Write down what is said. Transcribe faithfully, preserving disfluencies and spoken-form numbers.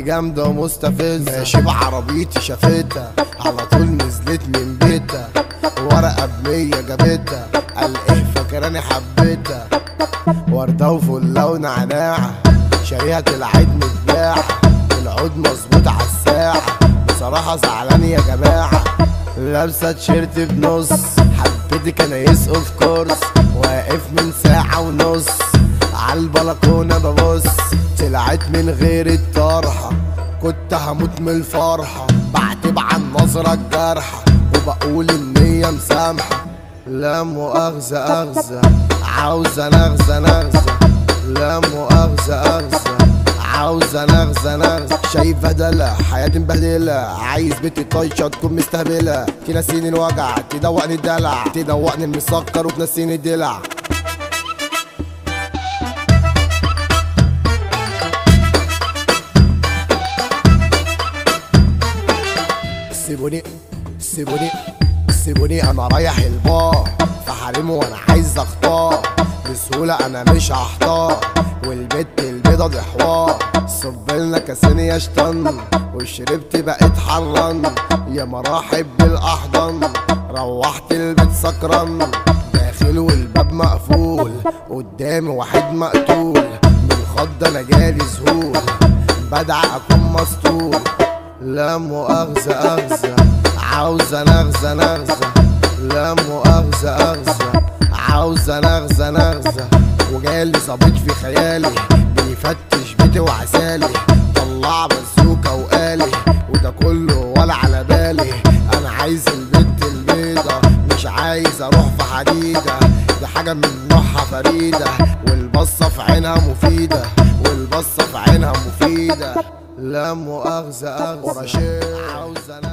جامدة ومستفزة، ماشي بعربيتي شافتها على طول نزلت من بيتها، ورقة بمية جابتها قال ايه فاكراني حبيتها، وردة وفلة ونعناعة شاريها العيد متباعة، العود مظبوط عالساعة، بصراحة زعلان يا جماعة. لابسة تيشيرت بنص حبيتك انا يس اوف كورس، واقف من ساعة ونص عالبلكونة ببص، طلعت من غير الطرحة كنت هموت من الفرحة، بعتب عن نظرة الجارحة وبقول ان هي مسامحة. لا مؤاخذة اغزى عاوزة نغزة نغزة، لا مؤاخذة اغزى عاوزة نغزة نغزة، شايفة دلع حياتي مبهدلة، عايز بنتي طايشة تكون مستهبلة، تنسيني الوجع تدوقني الدلع، تدوقني المسكر وتنسيني الدلع. سيبوني سيبوني سيبوني انا رايح البار في حريم وانا عايز اختار، بسهولة انا مش هحتار، والبت البيضة دي حوار، صبلنا كاسين يا شطن وشربت بقيت حران، يا مراحب بالاحضان روحت البيت سكران، داخل والباب مقفول قدامي واحد مقتول، من خض انا جالي ذهول بدعى اكون مسطول. لا مؤاخذة اغزى عاوزة نغزة نغزة، لا مؤاخذة اغزى عاوزة نغزة نغزة، وجالي ظابط في خيالي بيفتش بيتي وعسالي، طلع بزوكة وقالي وده كله ولا على بالي، انا عايز البت البيضة مش عايز اروح في حديدة، دي حاجة من نوعها فريدة، والبصة في عينها مفيدة، والبصة في عينها مفيدة. لا مؤاخذة اغزى عاوزة